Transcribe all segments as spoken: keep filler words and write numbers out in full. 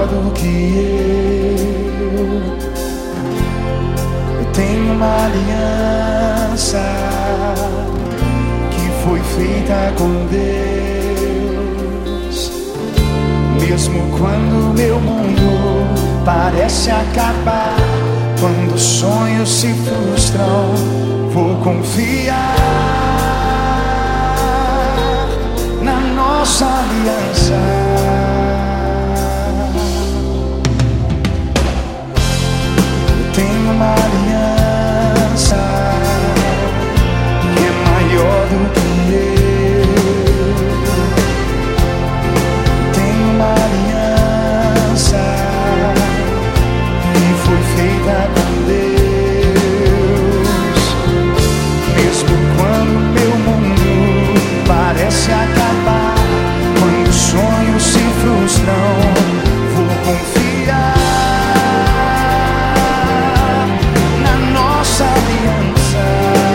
maior do que eu. Eu tenho uma aliança que foi feita com Deus. Mesmo quando meu mundo parece acabar, quando os sonhos se frustram, vou confiar na nossa aliança. Eu tenho uma aliança que é maior do que eu. Eu tenho uma aliança que foi feita com Deus. Mesmo quando meu mundo parece acabar, quando os sonhos se frustram, vou confiar na nossa aliança.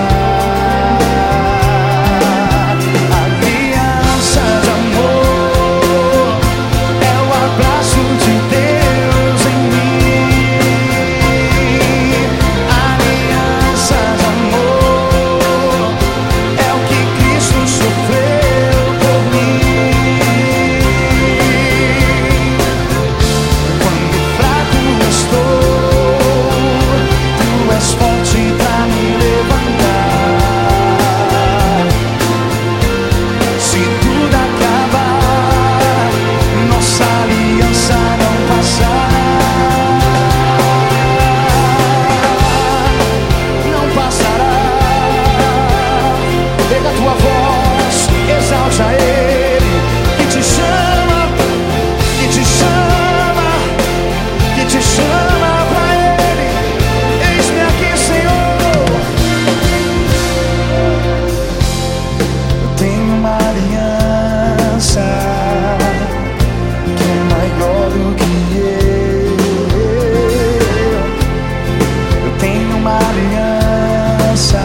Aliança de amor é o abraço de Deus em mim. Aliança de amor é o que Cristo sofreu por mim. Quando fraco estou, Tu és forte pra me levantar. Se tudo acabar, nossa aliança não passará. Não passará. Pega a tua voz, exalte a Ele, que te chama, que te chama, que te chama pra Ele. Eis-me aqui, Senhor. Eu tenho uma aliança que é maior do que eu. Eu tenho uma aliança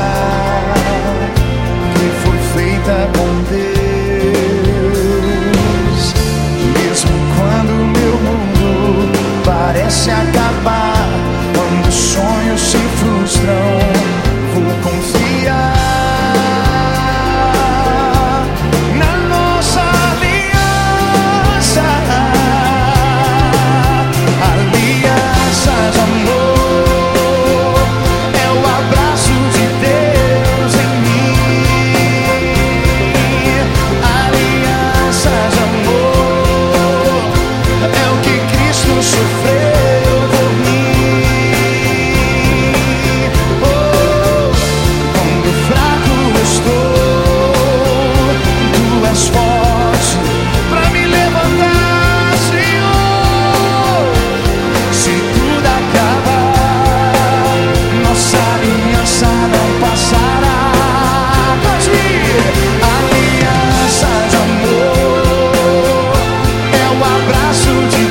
que foi feita com Deus. Mesmo quando meu mundo parece acabar, quando os sonhos se frustram, vou confiar na nossa aliança. Aliança de amor é o abraço de Deus em mim. Aliança de amor é o que Cristo sofreu por mim. Oh, quando fraco estou, Tu és forte pra me levantar, Senhor. Se tudo acabar, nossa aliança não passará. Pode ir. Aliança de amor é o abraço de